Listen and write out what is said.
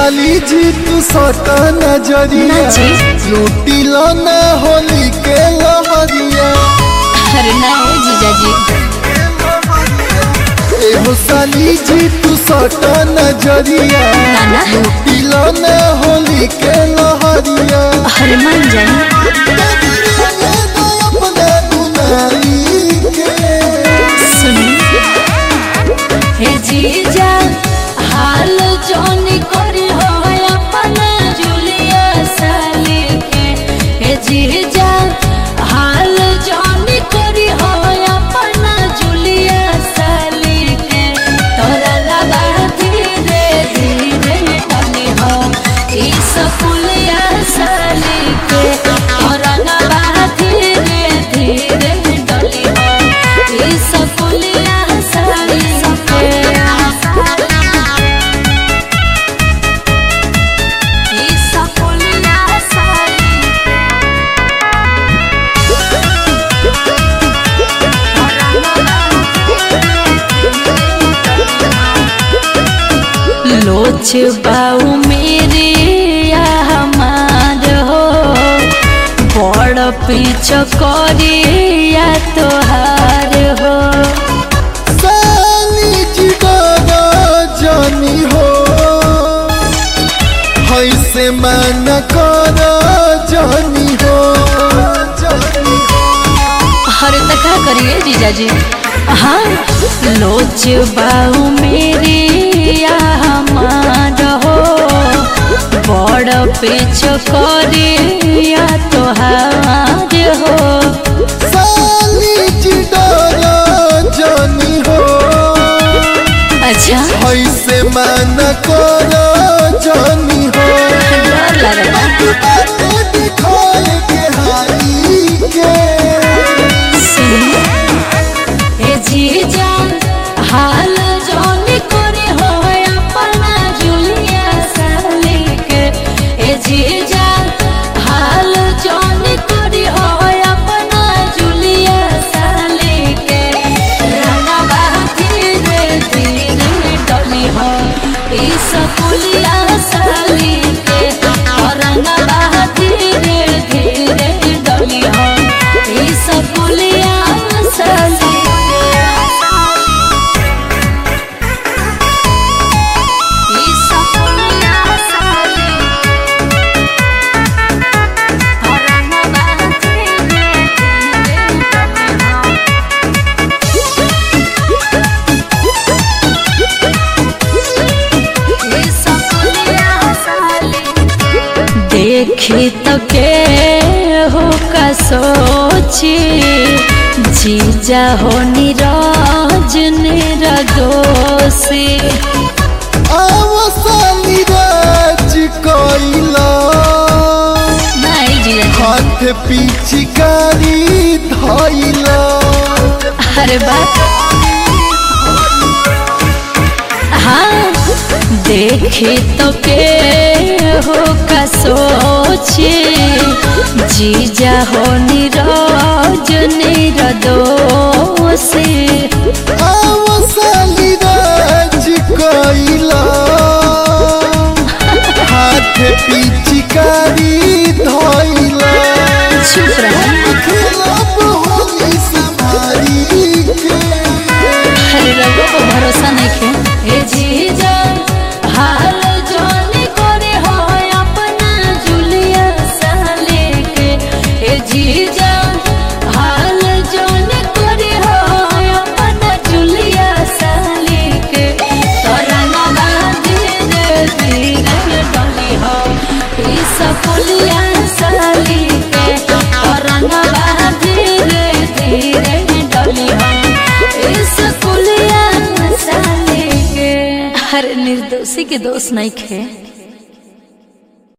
साली जी तू सटा नजरिया लूटी लो ना होली के लहरिया। अरे ना जीजा जी। एहो साली जी तू सटा नजरिया लूटी लो ना होली के लहरिया। अरे मान जाए हे जीजा हाल जोनी करी हो अपना जुलिया साली के। हे जीजा हाल जोनी करी हो अपना जुलिया साली के। तोरा लगा धीरे धीरे डली हो ई सकुलिया साली के। तोरा लगा धीरे धीरे डली हो ई सकुलिया साली के। लोच बाऊ मेरे या हमार हो बड़ पीछ करे या तोहार हो। साली जी डरा जानी हो ऐसे मन कर जानी हो। हरे तक करिए जीजा जी। हाँ लोच बाऊ मेरे या हमार हो बड़ पीछ करे या तोहार हो। साली जी डरा जानी हो अच्छा ऐसे मन कर जानी हो। डर लगता दिखाए के हाई के जीजा हाल जोनी करे हो अपना जुलिया साली के। ए जीजा हाल जोनी करे हो अपना जुलिया साली के। रंगवा धीरे धीरे डली हो ई सकुलिया साली के। रंगवा धीरे धीरे डली हो ई सकुलिया साली। देखी तो के हो का सोची जीजा हो निराज निरदोषी। साली राज कोइला नहीं जीजा हाथ पिचकारी धइला। अरे बात हाँ देखी तो के हो का सोचे जीजा हो निराज निरदोषी। साली राज कोइला हाथ पिचकारी धइला। चुप रहा खिलाफ होली संभारी के। अरे रघु को भरोसा नहीं खे। हे जीजा हाल जोनी करे हो अपना जुलिया साली के। हे जीजा हाल जोनी करे हो अपना जुलिया साली के। तोरा लगा धीरे धीरे डली हो ई सकुलिया साली के। तोरा लगा धीरे धीरे डली हो ई सकुलिया साली के। हर निर्दोषी के दोष नहीं खे।